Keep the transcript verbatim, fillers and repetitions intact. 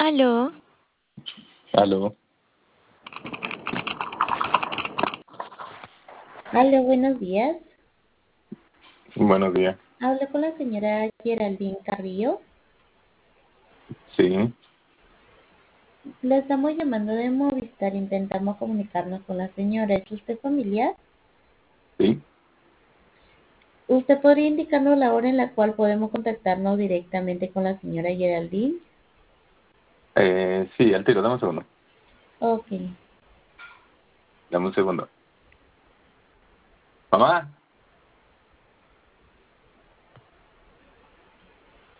Aló, Aló, Hola, buenos días. buenos días. Hablo con la señora Geraldine Carrillo. Sí, La estamos llamando de Movistar. Intentamos comunicarnos con la señora. ¿Es usted familiar? sí. ¿Usted podría indicarnos la hora en la cual podemos contactarnos directamente con la señora Geraldine? Eh, sí, al tiro, dame un segundo. Ok. Dame un segundo. Mamá,